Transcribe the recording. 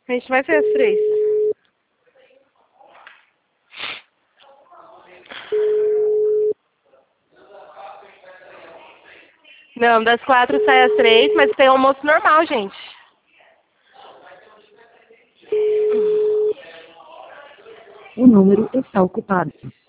A gente vai ver as 3. Não, das 4 sai às 3, mas tem almoço normal, gente. O número está ocupado.